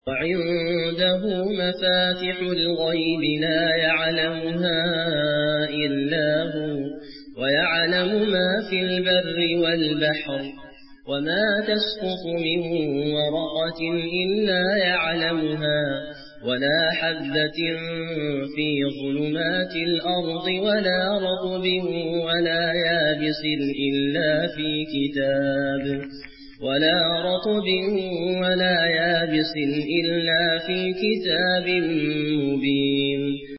وعنده مفاتح الغيب لا يعلمها إلا هو ويعلم ما في البر والبحر وما تسقط من ورقة إلا يعلمها ولا حبة في ظلمات الأرض ولا رطب ولا يابس إلا في كتاب مبين.